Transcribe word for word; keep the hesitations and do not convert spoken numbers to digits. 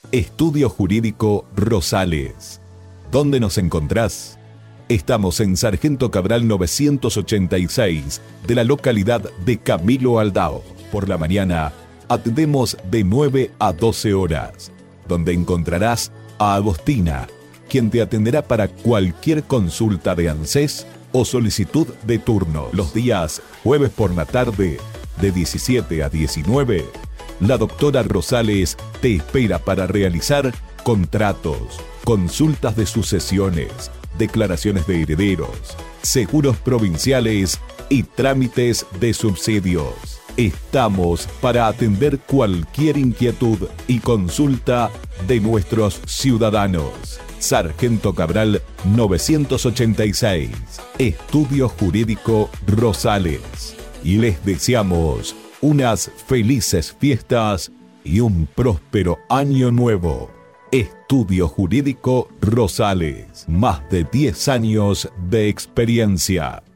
Estudio Jurídico Rosales. ¿Dónde nos encontrás? Estamos en Sargento Cabral novecientos ochenta y seis, de la localidad de Camilo Aldao. Por la mañana, atendemos de nueve a doce horas, donde encontrarás a Agostina, quien te atenderá para cualquier consulta de ANSES o solicitud de turno. Los días jueves por la tarde, de diecisiete a diecinueve, la doctora Rosales te espera para realizar contratos, consultas de sucesiones, declaraciones de herederos, seguros provinciales y trámites de subsidios. Estamos para atender cualquier inquietud y consulta de nuestros ciudadanos. Sargento Cabral novecientos ochenta y seis, Estudio Jurídico Rosales. Y les deseamos unas felices fiestas y un próspero año nuevo. Estudio Jurídico Rosales. Más de diez años de experiencia.